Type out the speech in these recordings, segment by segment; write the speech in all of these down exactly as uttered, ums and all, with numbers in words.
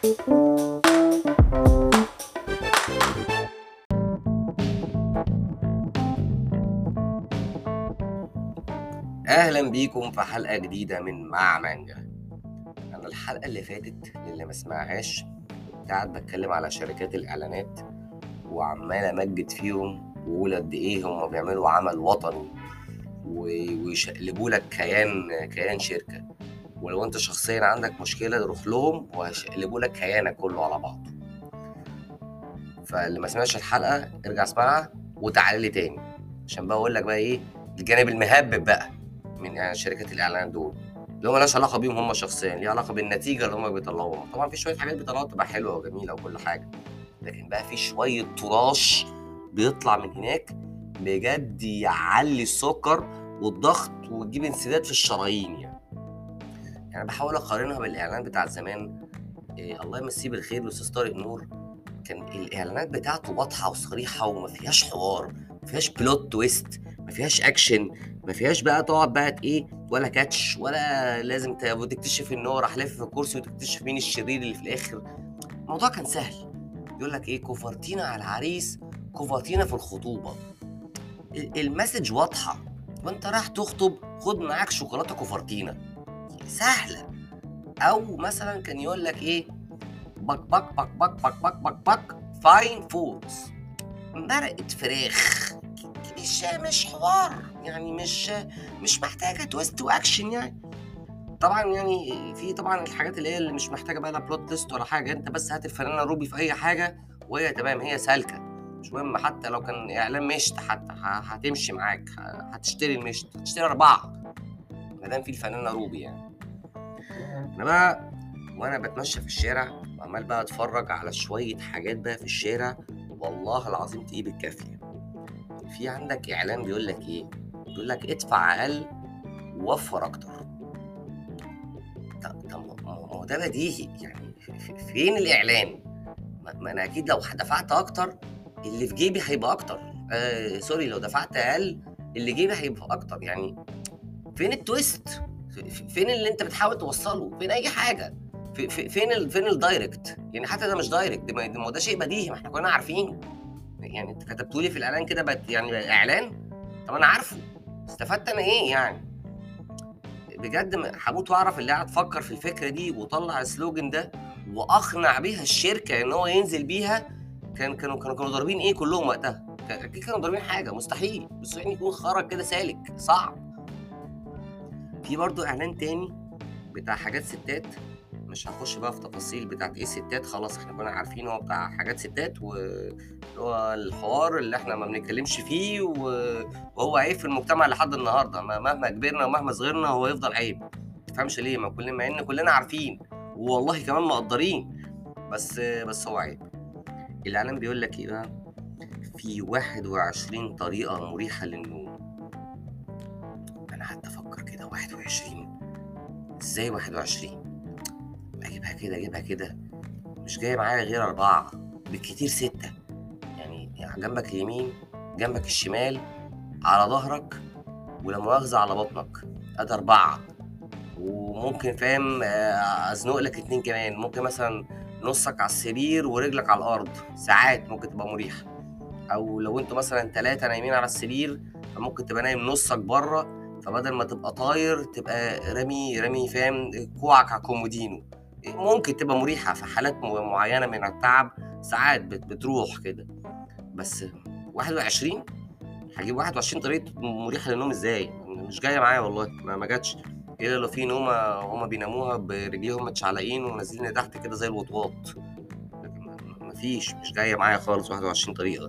اهلا بيكم في حلقه جديده من مع مانجا. انا الحلقه اللي فاتت للي ما سمعهاش كنت قاعد بتكلم على شركات الاعلانات وعمال امجد فيهم واقول قد ايه هم بيعملوا عمل وطني ويشقلبوا لك كيان كيان شركه، ولو انت شخصيا عندك مشكله روح لهم وهيشقلبوا لك كيانك كله على بعضه. فاللي ما سمعش الحلقه ارجع اسمعها وتعالى لي تاني عشان بقى اقول لك بقى ايه الجانب المهبب بقى من يعني شركات الاعلانات دول، اللي هو مالهاش علاقه بيهم هم شخصيا، ليها علاقه بالنتيجه اللي هم بيطلعوها. طبعا في شويه حاجات بيطلعوها تبقى حلوه وجميله وكل حاجه، لكن بقى في شويه تراش بيطلع من هناك بجد يعلي السكر والضغط وتجيب انسداد في الشرايين. يعني يعني بحاول اقارنها بالاعلان بتاع زمان. إيه الله يمسيه بالخير الاستاذ طارق نور، كان الاعلانات بتاعته واضحه وصريحه وما فيهاش حوار، ما فيهاش بلوت تويست، ما فيهاش اكشن، ما فيهاش بقى تقعد بقى ايه ولا كاتش ولا لازم تكتشف ان هو راح لف في الكرسي وتكتشف مين الشرير اللي في الاخر. الموضوع كان سهل، يقول لك ايه كوفرتينا على العريس كوفرتينا في الخطوبه. المسج واضحه، وانت راح تخطب خد معاك شوكولاته كوفرتينا، سهله. او مثلا كان يقول لك ايه بك بك بك بك بك بك بك بك فاين فودز، مرقة فراخ، مش مش حوار يعني، مش مش محتاجة تويست واكشن يعني. طبعا يعني في طبعا الحاجات اللي هي اللي مش محتاجة بقى لا بلوت تويست ولا حاجة، انت بس هات الفنانة روبي في اي حاجة وهي تمام، هي سالكة، مش مهم حتى لو كان اعلان مشت، حتى هتمشي معاك، هتشتري المشت، هتشتري اربعة ما دام في الفنانة روبي. يعني انا بقى وانا بتمشى في الشارع وعمال بقى اتفرج على شويه حاجات بقى في الشارع، والله العظيم تجيب الكافيه. في عندك اعلان بيقول لك ايه، بيقول لك ادفع اقل ووفر اكتر. طب ما هو ده بديهي يعني، فين الاعلان؟ ما انا اكيد لو دفعت اكتر اللي في جيبي هيبقى اكتر، آه سوري لو دفعت اقل اللي جيبي هيبقى اكتر. يعني فين التويست؟ فين اللي انت بتحاول توصله؟ فين اي حاجه؟ فين ال فين الدايركت؟ يعني حتى ده مش دايركت، ده ما ده شيء بديهي، ما احنا كنا عارفين. يعني انت كتبتوا لي في الاعلان كده بقت يعني اعلان، طب انا عارفه، استفدت انا ايه يعني؟ بجد هموت واعرف اللي قاعد فكر في الفكره دي وطلع السلوجن ده واقنع بيها الشركه ان هو ينزل بيها. كان كانوا كانوا كانوا ضاربين ايه كلهم وقتها؟ اكيد كانوا ضاربين حاجه، مستحيل، بس يعني يكون خرج كده سالك، صعب. في برضو اعلان تاني بتاع حاجات ستات، مش هنخش بقى في تفاصيل بتاعت ايه ستات، خلاص احنا كنا عارفين هو بتاع حاجات ستات، وهو الحوار اللي احنا ما بنتكلمش فيه وهو عيب في المجتمع لحد النهارده، مهما كبرنا ومهما صغرنا هو يفضل عيب. ما تفهمش ليه، ما كلنا مع ان كلنا عارفين والله كمان مقدرين، بس بس هو عيب. الاعلان بيقول لك ايه بقى؟ في واحد وعشرين طريقه مريحه للنوم. انا قعدت افكر كده، واحد وعشرين ازاي؟ واحد وعشرين اجيبها كده اجيبها كده، مش جاي معايا غير أربعة بالكتير ستة. يعني, يعني جنبك اليمين، جنبك الشمال، على ظهرك، ولا مؤاخذة على بطنك، ادي أربعة. وممكن فاهم ازنق لك اتنين كمان، ممكن مثلا نصك على السرير ورجلك على الارض، ساعات ممكن تبقى مريحة. او لو انتوا مثلا تلاتة نايمين على السرير فممكن تبقى نايم نصك بره، فبدل ما تبقى طاير تبقى رامي رامي فاهم كوعك على الكومودينو. ممكن تبقى مريحة في حالات معينة من التعب، ساعات بتروح كده. بس واحد وعشرين هجيب واحد وعشرين طريقة مريحة للنوم ازاي؟ مش جاية معايا والله، ما, ما جاتش. الا لو في نومة هما بيناموها برجليهم متشعلقين ونازلين لتحت كده زي الوطواط، لكن مفيش، مش جاية معايا خالص واحد وعشرين طريقة.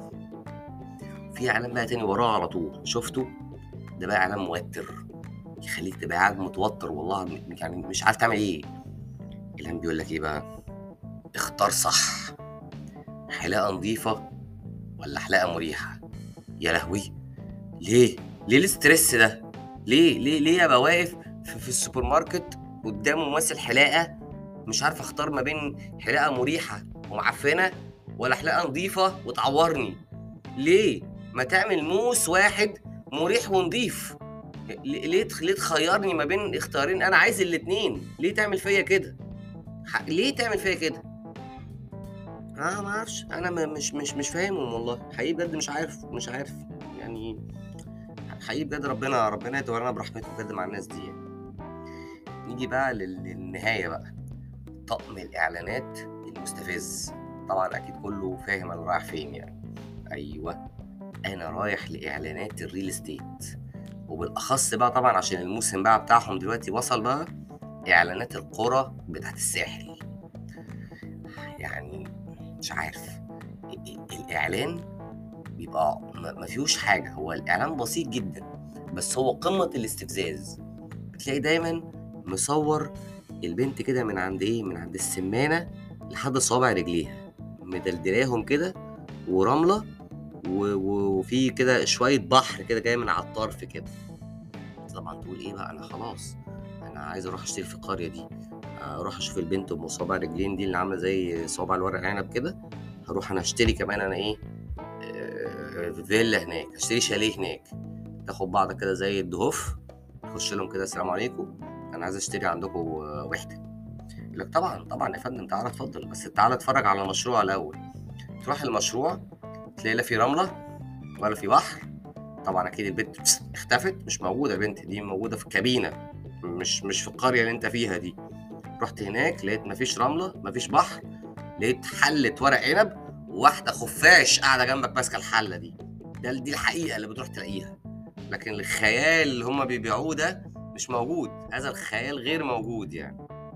في اعلان بقى تاني وراه على طول، شفته؟ ده بقى اعلان موتر، يخليك تبقى قاعد متوتر والله، يعني مش عارف تعمل ايه. الاعلان بيقول لك ايه بقى؟ اختار صح، حلاقة نظيفة ولا حلاقة مريحة؟ يا لهوي، ليه؟ ليه الاسترس ده؟ ليه ليه ليه ابقى واقف في, في السوبر ماركت قدام ممثل حلاقة مش عارف اختار ما بين حلاقة مريحة ومعفنة ولا حلاقة نظيفة وتعورني؟ ليه؟ ما تعمل موس واحد مريح ونظيف، ليه ليه تخيرني ما بين اختيارين؟ انا عايز الاتنين، ليه تعمل فيا كده؟ ح ليه تعمل فيّا كده؟ آه ما أعرفش، أنا م مش مش مش فاهمهم والله، حقيقي بجد مش عارف، مش عارف، يعني حقيقي بجد ربنا ربنا يتولّانا برحمته بجد مع الناس دي يعني. نيجي بقى لل للنهاية بقى، طقم الإعلانات المستفز، طبعًا أكيد كلّه فاهم أنا رايح فين يعني. أيوه، أنا رايح لإعلانات الreal estate، وبالأخص بقى طبعًا عشان الموسم بقى بتاعهم دلوقتي وصل بقى، إعلانات القرى بتاعة الساحل. يعني مش عارف، أ أ الإعلان بيبقى ما ما فيهوش حاجة، هو الإعلان بسيط جدًا، بس هو قمة الاستفزاز. بتلاقي دايمًا مصوّر البنت كده من عند إيه، من عند السمانة لحد صوابع رجليها، مدلدلاهم كده ورملة و و وفي كده شوية بحر كده جاي من على الطرف كده. طبعًا تقول إيه بقى، أنا خلاص أنا عايز أروح أشتري في القرية دي، أروح أشوف البنت أم صوابع رجلين دي اللي عاملة زي صوابع الورق العنب كده، هاروح أنا أشتري كمان أنا إيه، آآ فيلا هناك، أشتري شاليه هناك. تاخد بعضك كده زي الدهوف، تخش لهم كده السلام عليكم، أنا عايز أشتري عندكم وحدة. يقول لك طبعًا، طبعًا يا فندم تعالَ اتفضل، بس تعالَ اتفرج على المشروع الأول. تروح المشروع تلاقي لا في رملة ولا في بحر، طبعًا أكيد البنت اختفت، مش موجودة البنت دي، موجودة في الكابينة، مش مش في القرية اللي أنت فيها دي. رُحت هناك لقيت ما فيش رملة، ما فيش بحر، لقيت حلة ورق عنب وواحدة خفاش قاعدة جنبك ماسكة الحلة دي. ده دي الحقيقة اللي بتروح تلاقيها، لكن الخيال اللي هم بيبيعوه ده مش موجود، هذا الخيال غير موجود يعني.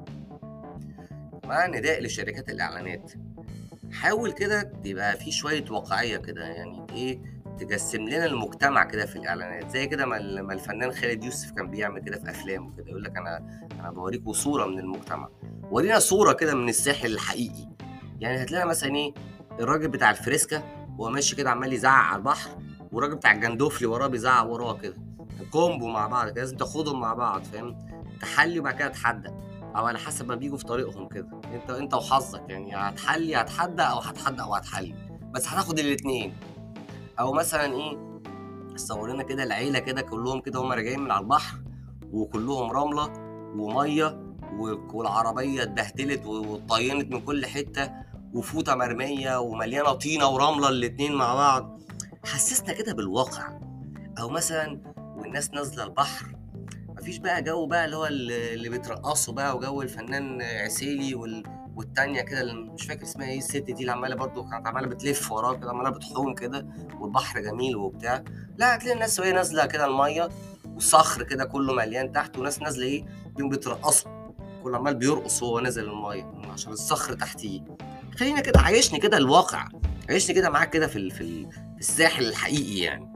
مع نداء لشركات الإعلانات، حاول كده تبقى في شوية واقعية كده، يعني إيه، تجسّم لنا المجتمع كده في الإعلانات، زي كده ما ال ما الفنان خالد يوسف كان بيعمل كده في أفلامه كده، يقول لك أنا أنا باوريكم صورة من المجتمع، ورينا صورة كده من الساحل الحقيقي. يعني هتلاقي مثلًا إيه، الراجل بتاع الفريسكا وهو ماشي كده عمّال يزعّق على البحر، والراجل بتاع الجندوفلي وراه بيزعّق وراه كده، كومبو مع بعض كده، لازم تاخدهم مع بعض فاهم، تحلّي وبعد كده تحدّى، أو على حسب ما بييجوا في طريقهم كده، أنت أنت وحظك يعني يا هتحلّي يا هتحدّى أو هتحدّى أو هتحلّي، بس هتاخد الاتنين. أو مثلًا إيه، صور لنا كده العيلة كده كلّهم كده وهُم راجعين من على البحر، وكلّهم رملة ومَيّة و والعربية اتبهدلت و واتطينت من كل حتّة، وفوطة مرمية ومليانة طينة ورملة الاتنين مع بعض، حسّسنا كده بالواقع. أو مثلًا والناس نازلة البحر، ما فيش بقى جو بقى اللي هو ال اللي بترقّصوا بقى وجو الفنان عسيلي وال والتانية كده اللي مش فاكر اسمها إيه الست دي اللي عمّالة برضه كانت عمّالة بتلِف وراه كده، عمّالة بتحوم كده والبحر جميل وبتاع. لأ، هتلاقي الناس وهي نازلة كده المَيّة وصخر كده كُلّه مليان تحت وناس نازلة إيه، بيقوموا بترقّصوا، كُلّه عمّال بيرقص وهو نازل المَيّة عشان الصخر تحتيه. خلّينا كده عيّشني كده الواقع، عيّشني كده معاك كده في ال في ال في الساحل الحقيقي يعني.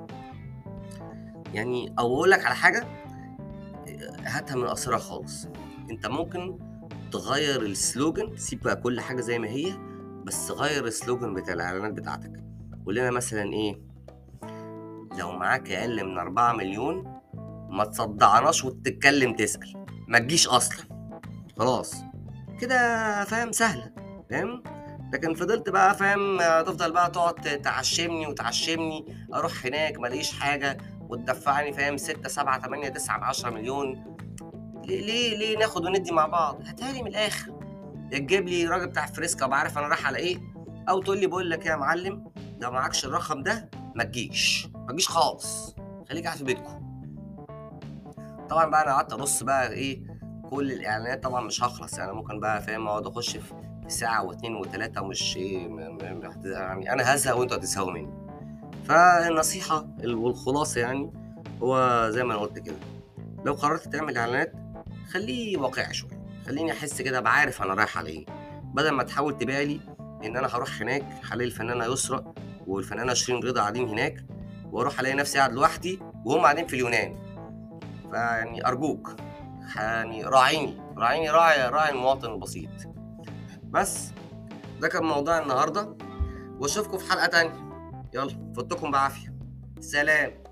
يعني أو أقول لك على حاجة، هاتها من قصرها خالص. أنت ممكن تغيّر الslogan، سيب بقى كل حاجة زي ما هي، بس غيّر الslogan بتاع الإعلانات بتاعتك. قُل لنا مثلًا إيه، لو معاك أقل من أربعة مليون ما تصدّعناش وتتكلم تسأل، ما تجيش أصلًا، خلاص. كده فاهم، سهلة، فاهم؟ لكن فضلت بقى فاهم تفضل بقى تقعد ت تعشّمني وتعشّمني، أروح هناك ما الاقيش حاجة وتدفّعني فاهم ستة، سبعة، تمانية، تسعة من عشرة مليون. ليه ليه ليه ناخد وندّي مع بعض؟ هاتها لي من الآخر، يا تجيب لي راجل بتاع فريسكا وابقى عارف أنا رايح على إيه، أو تقول لي باقول لك إيه يا معلم، لو معاكش الرقم ده ما تجيش، ما تجيش خالص، خليك قاعد في بيتكم. طبعًا بقى أنا قعدت أرُص بقى إيه، كل الإعلانات طبعًا مش هاخلص، يعني ممكن بقى فاهم أقعد أخش في في ساعة واتنين وتلاتة ومش إيه م م هت يعني أنا هازهق وأنتم هتزهقوا منّي. فالنصيحة ال والخلاصة يعني هو زي ما أنا قُلت كده، لو قررت تعمل إعلانات خلّيه واقعي شوية، خلّيني أحس كده أبقى عارف أنا رايح على إيه، بدل ما تحاول تبيع لي إن أنا هاروح هناك هالاقي الفنانة يسرا والفنانة شيرين رضا قاعدين هناك، وأروح ألاقي نفسي قاعد لوحدي وهُم قاعدين في اليونان. فيعني أرجوك يعني راعيني، راعيني راعي راعي المواطن البسيط. بس ده كان موضوع النهارده، وأشوفكم في حلقة تانية. يالّا فُتّكم بعافية، سلام.